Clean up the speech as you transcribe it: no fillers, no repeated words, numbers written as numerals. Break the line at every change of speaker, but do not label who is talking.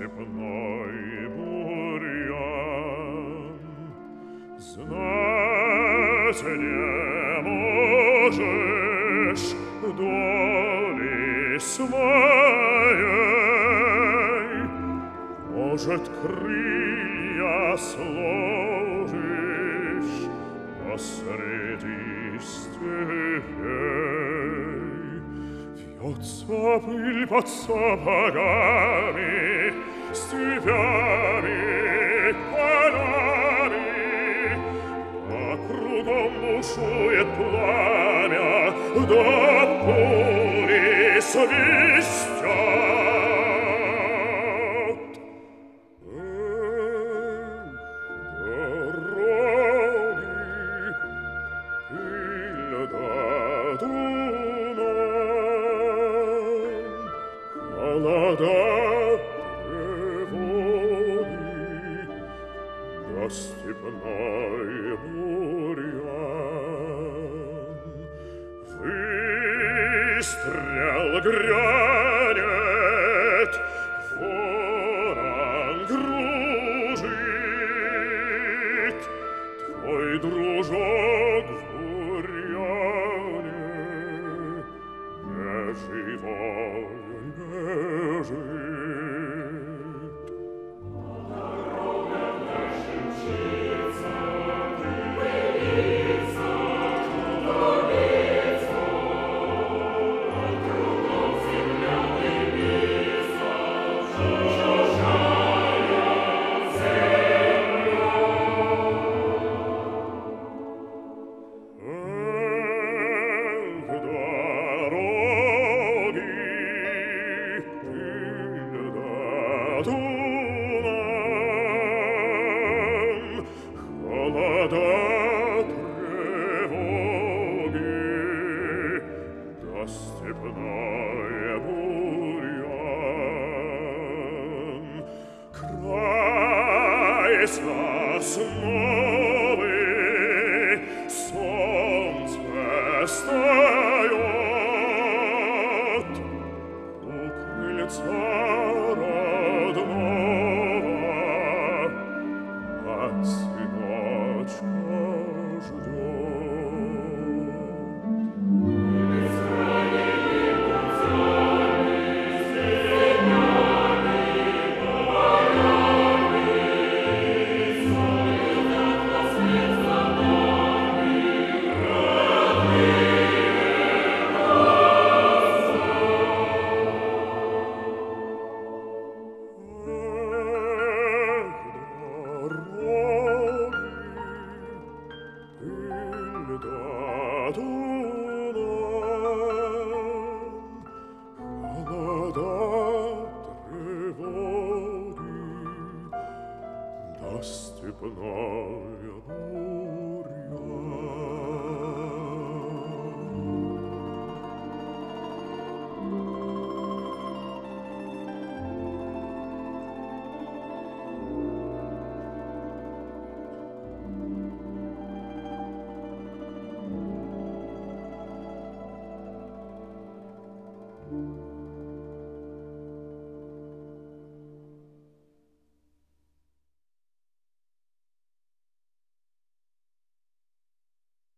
степной бурьян. Знать не можешь доли своей, может, крылья сложишь посреди степей. Вьется пыль под сапогами, степями, полями, а кругом бушует пламя, да пули свистят. Дороги, пыль да туман, холода, тревоги, да степной бурьян. Выстрел грянет, ворон кружит, твой дружок в бурьяне не живой лежит. Туман, холода, тревоги, да степной бурьян. Край сосновый, солнце встает у крыльца родного, мать сыночка ждет. Туман, холода,